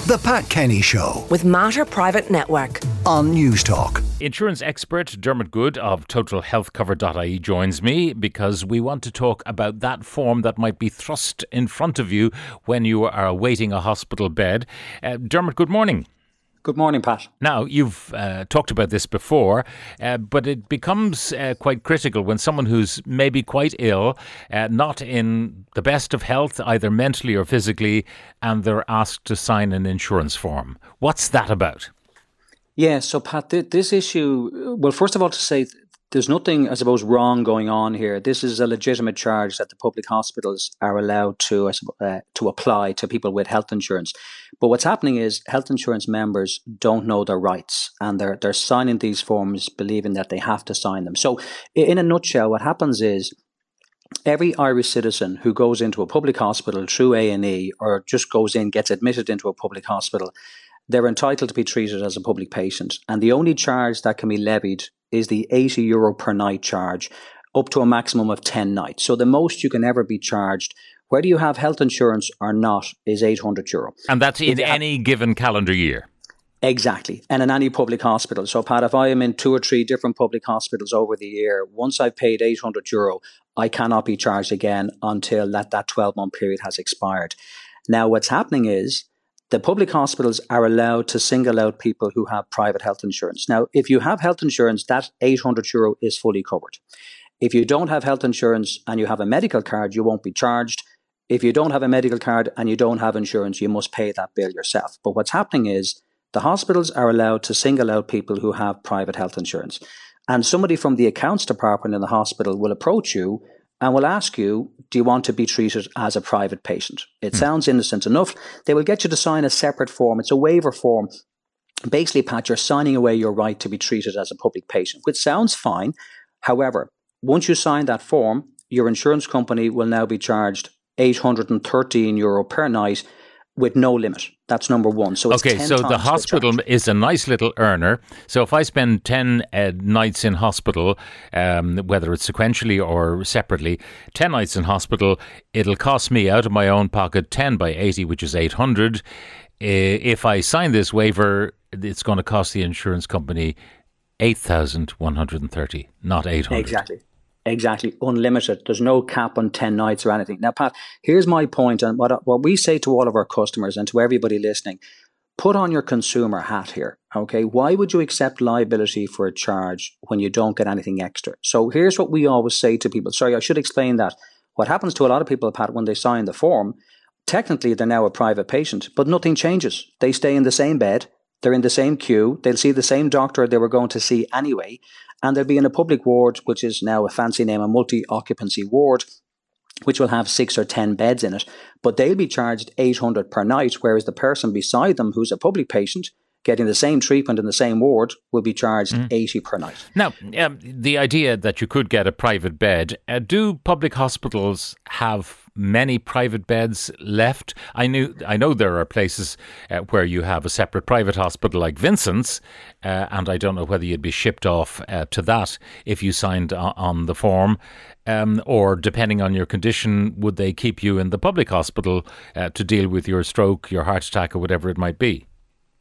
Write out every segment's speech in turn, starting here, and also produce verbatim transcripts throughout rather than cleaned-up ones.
The Pat Kenny Show with Mater Private Network on News Talk. Insurance expert Dermot Good of total health cover dot I E joins me because we want to talk about that form that might be thrust in front of you when you are awaiting a hospital bed. Uh, Dermot, good morning. Good morning, Pat. Now, you've uh, talked about this before, uh, but it becomes uh, quite critical when someone who's maybe quite ill, uh, not in the best of health, either mentally or physically, and they're asked to sign an insurance form. What's that about? Yeah, so Pat, th- this issue, well, first of all, to say there's nothing, I suppose, wrong going on here. This is a legitimate charge that the public hospitals are allowed to uh, to apply to people with health insurance. But what's happening is health insurance members don't know their rights, and they're they're signing these forms believing that they have to sign them. So in a nutshell, what happens is every Irish citizen who goes into a public hospital through A and E or just goes in, gets admitted into a public hospital, they're entitled to be treated as a public patient. And the only charge that can be levied is the eighty euro per night charge, up to a maximum of ten nights. So the most you can ever be charged, whether you have health insurance or not, is eight hundred euro. And that's in If- any given calendar year? Exactly. And in any public hospital. So Pat, if I am in two or three different public hospitals over the year, once I've paid eight hundred euro, I cannot be charged again until that, that twelve-month period has expired. Now, what's happening is the public hospitals are allowed to single out people who have private health insurance. Now, if you have health insurance, that eight hundred euro is fully covered. If you don't have health insurance and you have a medical card, you won't be charged. If you don't have a medical card and you don't have insurance, you must pay that bill yourself. But what's happening is the hospitals are allowed to single out people who have private health insurance. And somebody from the accounts department in the hospital will approach you and will ask you, do you want to be treated as a private patient? It mm. sounds innocent enough. They will get you to sign a separate form. It's a waiver form. Basically, Pat, you're signing away your right to be treated as a public patient, which sounds fine. However, once you sign that form, your insurance company will now be charged eight hundred thirteen euro per night with no limit. That's number one. So it's okay, so the hospital is a nice little earner. So if I spend ten uh, nights in hospital, um, whether it's sequentially or separately, ten nights in hospital, it'll cost me out of my own pocket ten by eighty, which is eight hundred. Uh, if I sign this waiver, it's going to cost the insurance company eight thousand one hundred thirty, not eight hundred. Exactly. Exactly. Unlimited. There's no cap on ten nights or anything. Now, Pat, here's my point, and what, what we say to all of our customers and to everybody listening, put on your consumer hat here, okay? Why would you accept liability for a charge when you don't get anything extra? So here's what we always say to people. Sorry, I should explain that. What happens to a lot of people, Pat, when they sign the form, technically they're now a private patient, but nothing changes. They stay in the same bed. They're in the same queue. They'll see the same doctor they were going to see anyway. And they'll be in a public ward, which is now a fancy name, a multi-occupancy ward, which will have six or ten beds in it. But they'll be charged eight hundred per night, whereas the person beside them, who's a public patient, getting the same treatment in the same ward, will be charged mm. eighty per night. Now, um, the idea that you could get a private bed, uh, do public hospitals have many private beds left? I knew, I know there are places uh, where you have a separate private hospital like Vincent's, uh, and I don't know whether you'd be shipped off uh, to that if you signed on, on the form, um, or depending on your condition, would they keep you in the public hospital uh, to deal with your stroke, your heart attack, or whatever it might be?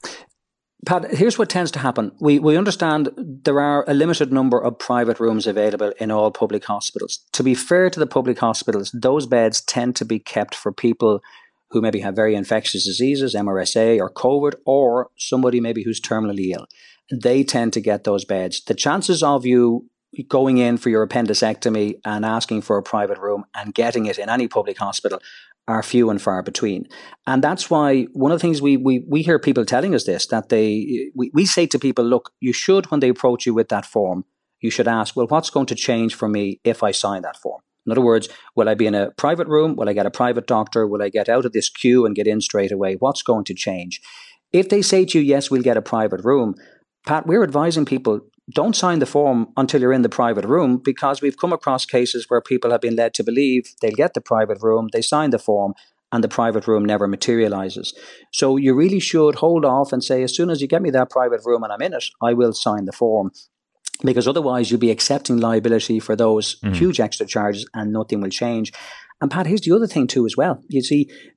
Pat, here's what tends to happen. We we understand there are a limited number of private rooms available in all public hospitals. To be fair to the public hospitals, those beds tend to be kept for people who maybe have very infectious diseases, M R S A or COVID, or somebody maybe who's terminally ill. They tend to get those beds. The chances of you going in for your appendectomy and asking for a private room and getting it in any public hospital are few and far between. And that's why one of the things we we, we hear people telling us this, that they we, we say to people, look, you should, when they approach you with that form, you should ask, well, what's going to change for me if I sign that form? In other words, will I be in a private room? Will I get a private doctor? Will I get out of this queue and get in straight away? What's going to change? If they say to you, yes, we'll get a private room, Pat, we're advising people, don't sign the form until you're in the private room, because we've come across cases where people have been led to believe they'll get the private room, they sign the form, and the private room never materializes. So you really should hold off and say, as soon as you get me that private room and I'm in it, I will sign the form. Because otherwise you'll be accepting liability for those mm. huge extra charges and nothing will change. And Pat, here's the other thing too as well. You see,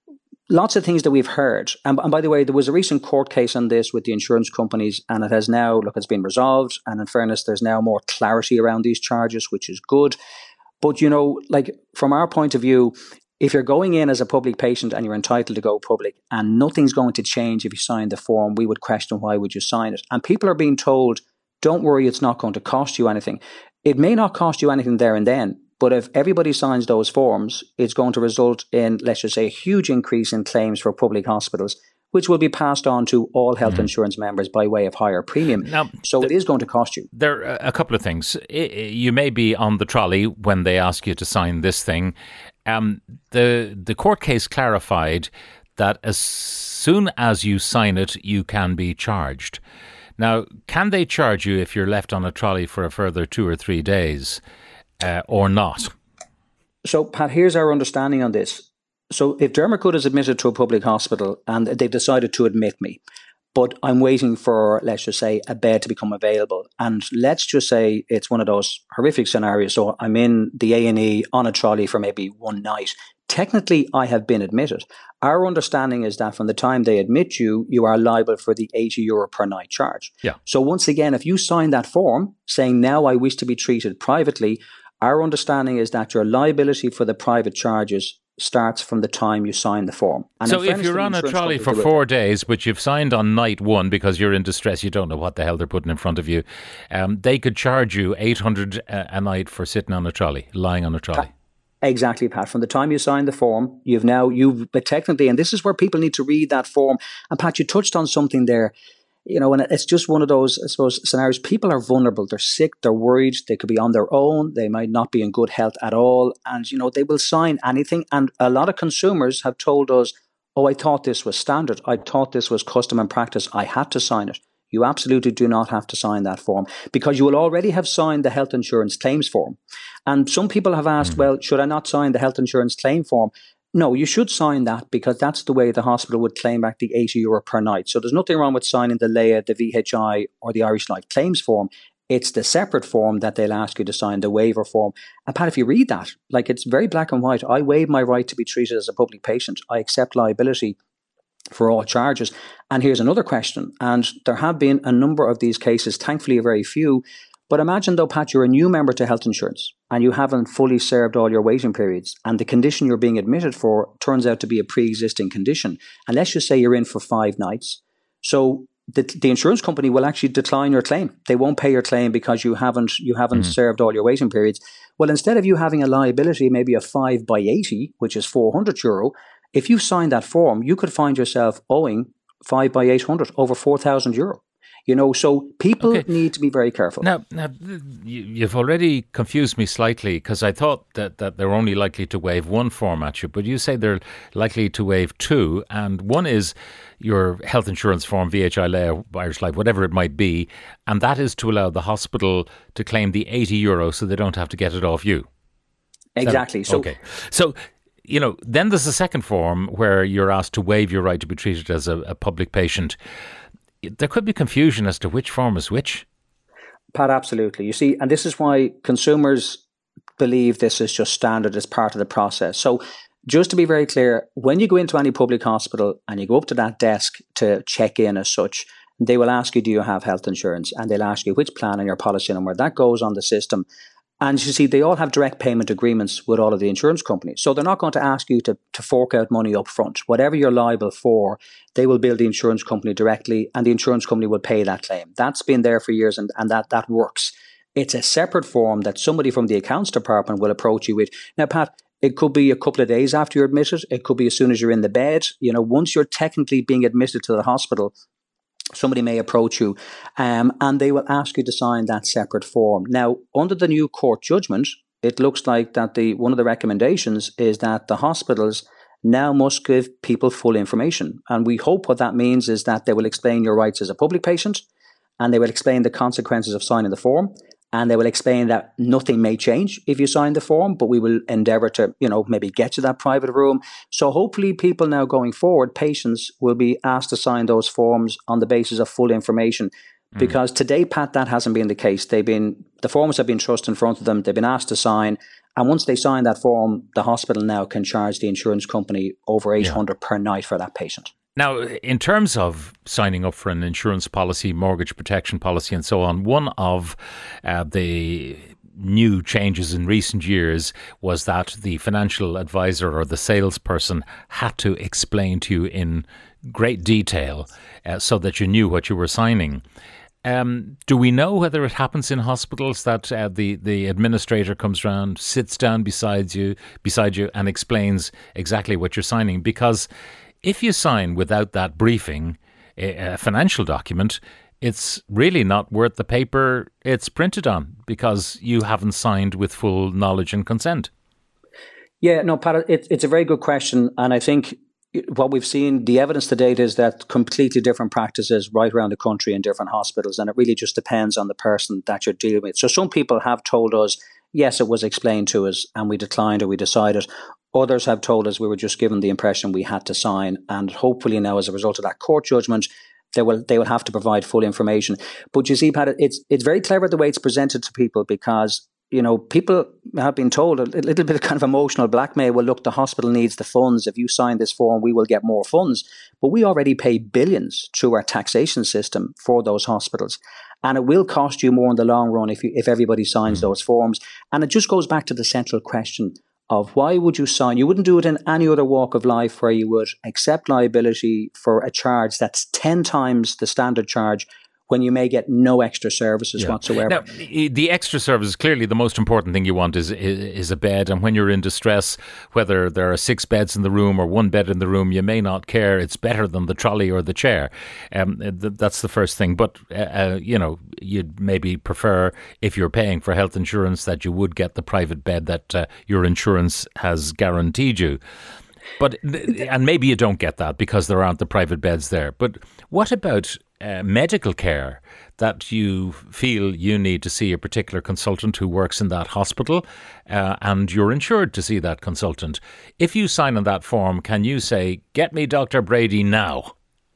lots of things that we've heard. And, and by the way, there was a recent court case on this with the insurance companies, and it has now, look, it's been resolved. And in fairness, there's now more clarity around these charges, which is good. But, you know, like from our point of view, if you're going in as a public patient and you're entitled to go public and nothing's going to change if you sign the form, we would question why would you sign it? And people are being told, don't worry, it's not going to cost you anything. It may not cost you anything there and then, but if everybody signs those forms, it's going to result in, let's just say, a huge increase in claims for public hospitals, which will be passed on to all health mm-hmm. insurance members by way of higher premium. Now, so th- it is going to cost you. There are a couple of things. You may be on the trolley when they ask you to sign this thing. Um, the the court case clarified that as soon as you sign it, you can be charged. Now, can they charge you if you're left on a trolley for a further two or three days uh, or not? So, Pat, here's our understanding on this. So if Dermot Good is admitted to a public hospital and they've decided to admit me, but I'm waiting for, let's just say, a bed to become available. And let's just say it's one of those horrific scenarios. So I'm in the A and E on a trolley for maybe one night. Technically, I have been admitted. Our understanding is that from the time they admit you, you are liable for the eighty euro per night charge. Yeah. So once again, if you sign that form saying, now I wish to be treated privately, our understanding is that your liability for the private charges starts from the time you sign the form. And so if you're on a trolley for four days, but you've signed on night one because you're in distress, you don't know what the hell they're putting in front of you, um, they could charge you eight hundred a night for sitting on a trolley, lying on a trolley. Exactly, Pat. From the time you sign the form, you've now, you've, but technically, and this is where people need to read that form. And Pat, you touched on something there. You know, and it's just one of those, I suppose, scenarios. People are vulnerable. They're sick. They're worried. They could be on their own. They might not be in good health at all. And, you know, they will sign anything. And a lot of consumers have told us, oh, I thought this was standard. I thought this was custom and practice. I had to sign it. You absolutely do not have to sign that form because you will already have signed the health insurance claims form. And some people have asked, well, should I not sign the health insurance claim form? No, you should sign that because that's the way the hospital would claim back the eighty euro per night. So there's nothing wrong with signing the L E A, the V H I or the Irish Life claims form. It's the separate form that they'll ask you to sign, the waiver form. And Pat, if you read that, like it's very black and white. I waive my right to be treated as a public patient. I accept liability for all charges. And here's another question. And there have been a number of these cases, thankfully a very few. But imagine though, Pat, you're a new member to health insurance and you haven't fully served all your waiting periods and the condition you're being admitted for turns out to be a pre-existing condition. And let's just say you're in for five nights. So the, the insurance company will actually decline your claim. They won't pay your claim because you haven't you haven't mm-hmm. served all your waiting periods. Well, instead of you having a liability, maybe a five by eighty, which is four hundred euro, if you sign that form, you could find yourself owing five by eight hundred, over four thousand euro. You know, so people okay. need to be very careful. Now, now you've already confused me slightly because I thought that, that they're only likely to waive one form at you, but you say they're likely to waive two, and one is your health insurance form, V H I, L E A, Irish Life, whatever it might be, and that is to allow the hospital to claim the eighty euro so they don't have to get it off you. Exactly. So, okay. So, you know, then there's a second form where you're asked to waive your right to be treated as a, a public patient. There could be confusion as to which form is which. Pat, absolutely. You see, and this is why consumers believe this is just standard as part of the process. So just to be very clear, when you go into any public hospital and you go up to that desk to check in as such, they will ask you, do you have health insurance? And they'll ask you which plan and your policy number. That goes on the system. And you see, they all have direct payment agreements with all of the insurance companies. So they're not going to ask you to, to fork out money up front. Whatever you're liable for, they will bill the insurance company directly and the insurance company will pay that claim. That's been there for years and, and that, that works. It's a separate form that somebody from the accounts department will approach you with. Now, Pat, it could be a couple of days after you're admitted. It could be as soon as you're in the bed. You know, once you're technically being admitted to the hospital, somebody may approach you um, and they will ask you to sign that separate form. Now, under the new court judgment, it looks like that the one of the recommendations is that the hospitals now must give people full information. And we hope what that means is that they will explain your rights as a public patient and they will explain the consequences of signing the form. And they will explain that nothing may change if you sign the form, but we will endeavour to, you know, maybe get to that private room. So hopefully people now going forward, patients will be asked to sign those forms on the basis of full information. Because today, Pat, that hasn't been the case. They've been, the forms have been thrust in front of them. They've been asked to sign. And once they sign that form, the hospital now can charge the insurance company over eight hundred yeah. per night for that patient. Now, in terms of signing up for an insurance policy, mortgage protection policy and so on, one of uh, the new changes in recent years was that the financial advisor or the salesperson had to explain to you in great detail uh, so that you knew what you were signing. Um, do we know whether it happens in hospitals that uh, the the administrator comes round, sits down beside you, beside you, and explains exactly what you're signing? Because if you sign without that briefing, a, a financial document, it's really not worth the paper it's printed on because you haven't signed with full knowledge and consent. Yeah, no, Pat, it, it's a very good question, and I think what we've seen, the evidence to date is that completely different practices right around the country in different hospitals, and it really just depends on the person that you're dealing with. So some people have told us, yes, it was explained to us and we declined or we decided. Others have told us we were just given the impression we had to sign, and hopefully now as a result of that court judgment, they will they will have to provide full information. But you see, Pat, it's it's very clever the way it's presented to people because, you know, people have been told a little bit of kind of emotional blackmail. Well, look, the hospital needs the funds. If you sign this form, we will get more funds. But we already pay billions through our taxation system for those hospitals. And it will cost you more in the long run if you, if everybody signs those forms. And it just goes back to the central question of why would you sign? You wouldn't do it in any other walk of life where you would accept liability for a charge that's ten times the standard charge when you may get no extra services yeah. whatsoever. Now, the extra services, clearly the most important thing you want is, is is a bed. And when you're in distress, whether there are six beds in the room or one bed in the room, you may not care. It's better than the trolley or the chair. Um, th- that's the first thing. But, uh, you know, you'd maybe prefer, if you're paying for health insurance, that you would get the private bed that uh, your insurance has guaranteed you. But and maybe you don't get that because there aren't the private beds there. But what about uh, medical care that you feel you need to see a particular consultant who works in that hospital uh, and you're insured to see that consultant? If you sign on that form, can you say, get me Doctor Brady now?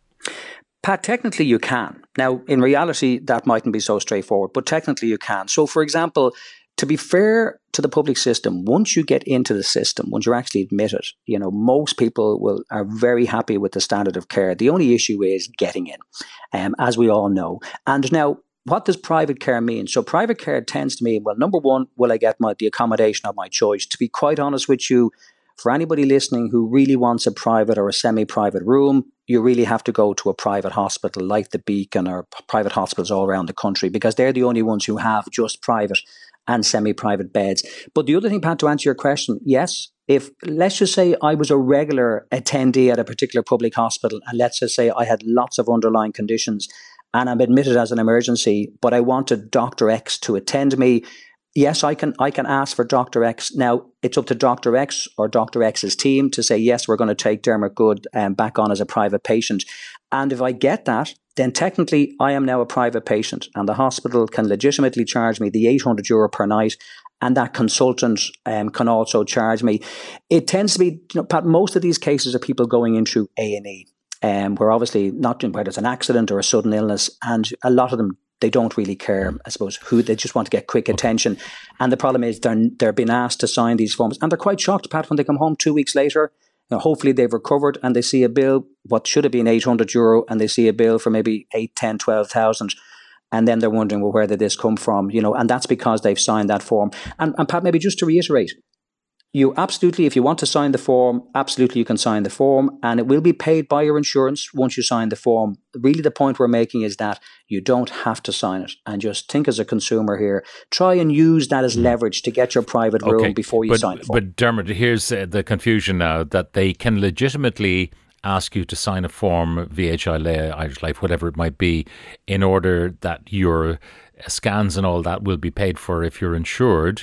Pat, technically you can. Now, in reality, that mightn't be so straightforward, but technically you can. So, for example, to be fair to the public system, once you get into the system, once you're actually admitted, you know, most people will are very happy with the standard of care. The only issue is getting in, um, as we all know. And now, what does private care mean? So private care tends to mean, well, number one, will I get my the accommodation of my choice? To be quite honest with you, for anybody listening who really wants a private or a semi-private room, you really have to go to a private hospital like the Beacon or private hospitals all around the country because they're the only ones who have just private and semi-private beds. But the other thing, Pat, to answer your question, yes, if let's just say I was a regular attendee at a particular public hospital, and let's just say I had lots of underlying conditions and I'm admitted as an emergency, but I wanted Doctor X to attend me, yes, I can I can ask for Doctor X. Now, it's up to Doctor X or Doctor X's team to say, yes, we're going to take Dermot Good um, back on as a private patient. And if I get that, then technically I am now a private patient and the hospital can legitimately charge me the eight hundred euro per night, and that consultant um, can also charge me. It tends to be, you know, Pat, most of these cases are people going in through A and E, um, where obviously not whether it's an accident or a sudden illness, and a lot of them, they don't really care, I suppose, who, they just want to get quick attention. And the problem is they're, they're being asked to sign these forms and they're quite shocked, Pat, when they come home two weeks later. You know, hopefully they've recovered and they see a bill, what should have been eight hundred euro, and they see a bill for maybe eight, ten, twelve thousand. And then they're wondering, well, where did this come from? You know, and that's because they've signed that form. And, and Pat, maybe just to reiterate, you absolutely, if you want to sign the form, absolutely you can sign the form and it will be paid by your insurance once you sign the form. Really the point we're making is that you don't have to sign it. And just think as a consumer here, try and use that as leverage to get your private room okay. before you but, sign the form. But Dermot, here's uh, the confusion now, that they can legitimately ask you to sign a form, V H I, Irish Life, whatever it might be, in order that your scans and all that will be paid for if you're insured.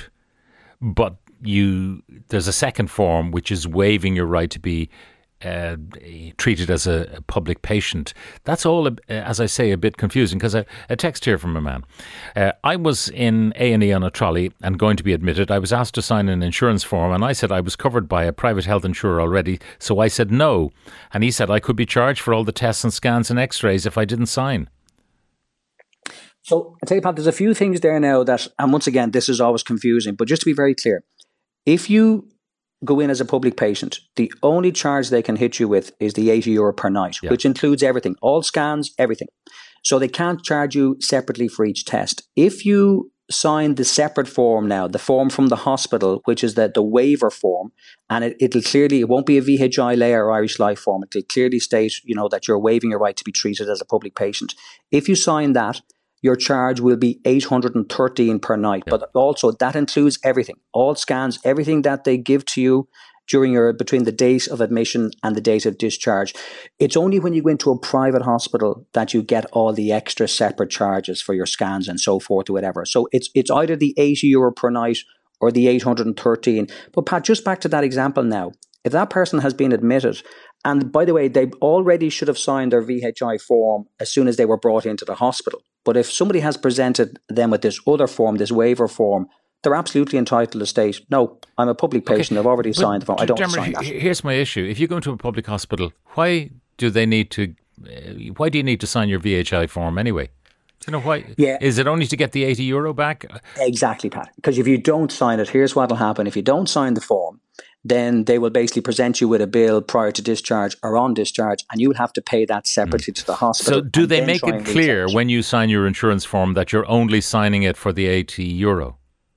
But you there's a second form which is waiving your right to be uh, treated as a, a public patient. That's all, uh, as I say, a bit confusing because a, a text here from a man. Uh, I was in A and E on a trolley and going to be admitted. I was asked to sign an insurance form and I said I was covered by a private health insurer already, so I said no. And he said I could be charged for all the tests and scans and x-rays if I didn't sign. So I tell you, Pat, there's a few things there now that, and once again, this is always confusing, but just to be very clear, if you go in as a public patient, the only charge they can hit you with is the eighty euro per night, yeah. which includes everything, all scans, everything. So they can't charge you separately for each test. If you sign the separate form now, the form from the hospital, which is the, the waiver form, and it, it'll clearly, it won't be a V H I, Leia or Irish Life form. It'll clearly state, you know, that you're waiving your right to be treated as a public patient. If you sign that, your charge will be eight hundred thirteen per night. Yep. But also that includes everything, all scans, everything that they give to you during your, between the date of admission and the date of discharge. It's only when you go into a private hospital that you get all the extra separate charges for your scans and so forth or whatever. So it's it's either the eighty euro per night or the eight hundred thirteen. But Pat, just back to that example now. If that person has been admitted, and by the way, they already should have signed their V H I form as soon as they were brought into the hospital. But if somebody has presented them with this other form, this waiver form, they're absolutely entitled to state, no, I'm a public patient, okay. I've already but signed the form, I don't Dermot, sign that. Here's my issue. If you go into a public hospital, why do they need to, uh, why do you need to sign your V H I form anyway? Do you know why? Yeah. Is it only to get the eighty euro back? Exactly, Pat. Because if you don't sign it, here's what will happen. If you don't sign the form, then they will basically present you with a bill prior to discharge or on discharge, and you will have to pay that separately mm. to the hospital. So do they make it clear when you sign your insurance form that you're only signing it for the eighty euro?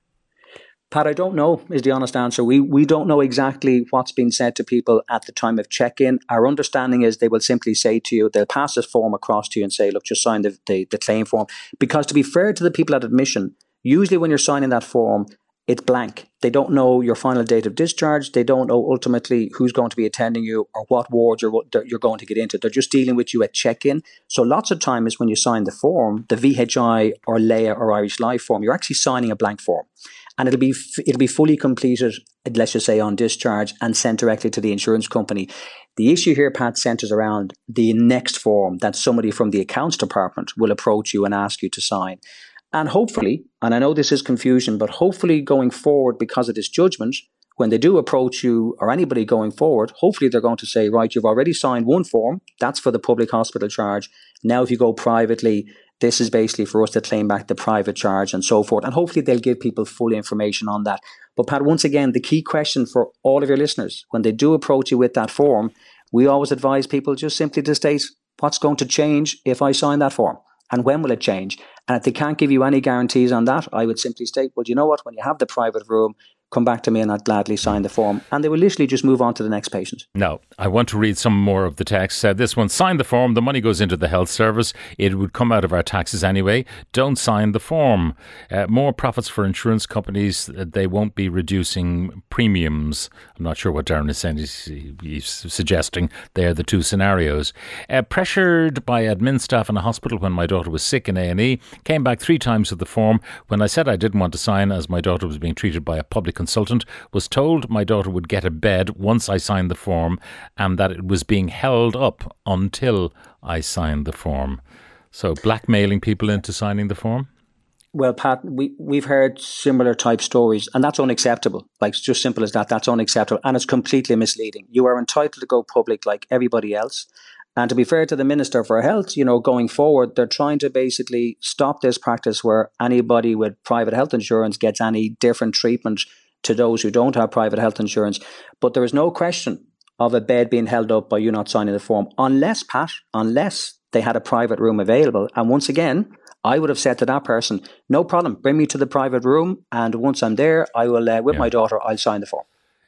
Pat, I don't know is the honest answer. We we don't know exactly what's been said to people at the time of check-in. Our understanding is they will simply say to you, they'll pass this form across to you and say, look, just sign the, the, the claim form. Because to be fair to the people at admission, usually when you're signing that form, it's blank. They don't know your final date of discharge. They don't know ultimately who's going to be attending you or what wards you're, you're going to get into. They're just dealing with you at check-in. So lots of times when you sign the form, the V H I or Leia or Irish Life form, you're actually signing a blank form. And it'll be it'll be fully completed, let's just say, on discharge and sent directly to the insurance company. The issue here, Pat, centres around the next form that somebody from the accounts department will approach you and ask you to sign. And hopefully, and I know this is confusion, but hopefully going forward, because of this judgment, when they do approach you or anybody going forward, hopefully they're going to say, right, you've already signed one form, that's for the public hospital charge. Now if you go privately, this is basically for us to claim back the private charge and so forth. And hopefully they'll give people full information on that. But Pat, once again, the key question for all of your listeners, when they do approach you with that form, we always advise people just simply to state what's going to change if I sign that form and when will it change. And if they can't give you any guarantees on that, I would simply state, well, you know what, when you have the private room, come back to me and I'd gladly sign the form. And they will literally just move on to the next patient. Now, I want to read some more of the text. Uh, this one, sign the form. The money goes into the health service. It would come out of our taxes anyway. Don't sign the form. Uh, more profits for insurance companies. Uh, they won't be reducing premiums. I'm not sure what Darren is saying. He's, he's suggesting they are the two scenarios. Uh, pressured by admin staff in a hospital when my daughter was sick in A and E. Came back three times with the form. When I said I didn't want to sign as my daughter was being treated by a public consultant, was told my daughter would get a bed once I signed the form and that it was being held up until I signed the form. So blackmailing people into signing the form? Well, Pat, we, we've heard similar type stories, and that's unacceptable. Like, it's just simple as that. That's unacceptable, and it's completely misleading. You are entitled to go public like everybody else. And to be fair to the Minister for Health, you know, going forward, they're trying to basically stop this practice where anybody with private health insurance gets any different treatment to those who don't have private health insurance. But there is no question of a bed being held up by you not signing the form, unless, Pat, unless they had a private room available. And once again, I would have said to that person, no problem, bring me to the private room, and once I'm there, I will, uh, with yeah. my daughter, I'll sign the form.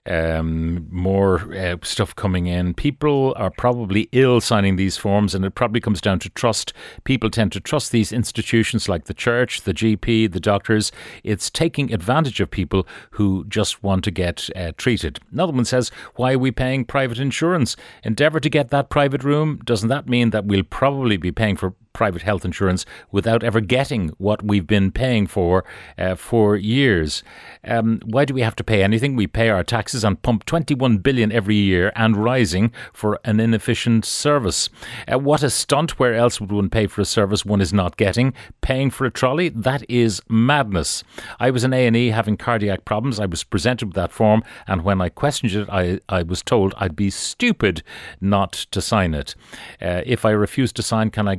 Um, more uh, stuff coming in. People are probably ill signing these forms, and it probably comes down to trust. People tend to trust these institutions like the church, the G P, the doctors. It's taking advantage of people who just want to get uh, treated. Another one says, why are we paying private insurance? Endeavour to get that private room. Doesn't that mean that we'll probably be paying for private health insurance without ever getting what we've been paying for uh, for years? Um, why do we have to pay anything? We pay our taxes and pump twenty-one billion every year and rising for an inefficient service. Uh, what a stunt. Where else would one pay for a service one is not getting? Paying for a trolley? That is madness. I was in A and E having cardiac problems. I was presented with that form, and when I questioned it, I, I was told I'd be stupid not to sign it. Uh, if I refuse to sign, can I get back the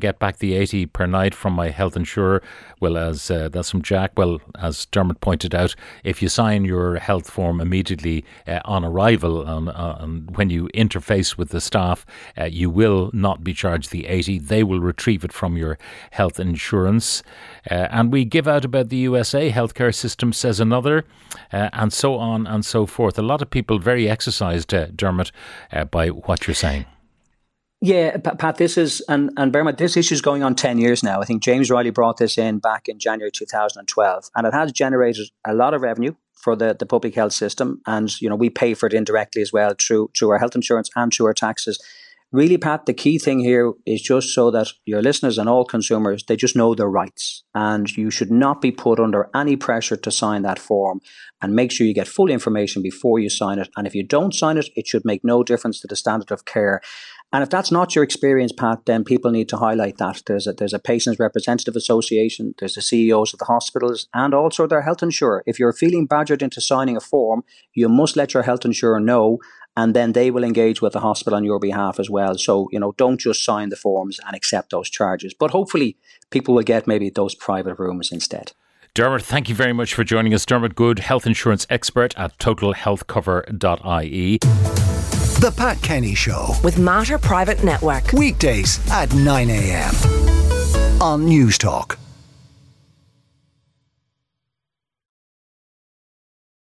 the eighty per night from my health insurer. Well, as uh, that's from Jack. Well, as Dermot pointed out, if you sign your health form immediately uh, on arrival, on, uh, and when you interface with the staff, uh, you will not be charged the eighty. They will retrieve it from your health insurance. Uh, and we give out about the U S A healthcare system, says another, uh, and so on and so forth. A lot of people very exercised, uh, Dermot, uh, by what you're saying. Yeah, Pat, this is, and, and bear in mind, this issue is going on ten years now. I think James Riley brought this in back in January two thousand twelve, and it has generated a lot of revenue for the, the public health system. And, you know, we pay for it indirectly as well through, through our health insurance and through our taxes. Really, Pat, the key thing here is just so that your listeners and all consumers, they just know their rights. And you should not be put under any pressure to sign that form, and make sure you get full information before you sign it. And if you don't sign it, it should make no difference to the standard of care. And if that's not your experience, Pat, then people need to highlight that. There's a, there's a Patients Representative Association, there's the C E Os of the hospitals, and also their health insurer. If you're feeling badgered into signing a form, you must let your health insurer know, and then they will engage with the hospital on your behalf as well. So, you know, don't just sign the forms and accept those charges. But hopefully people will get maybe those private rooms instead. Dermot, thank you very much for joining us. Dermot Good, health insurance expert at total health cover dot I E. The Pat Kenny Show with Mater Private Network. Weekdays at nine a.m. on News Talk.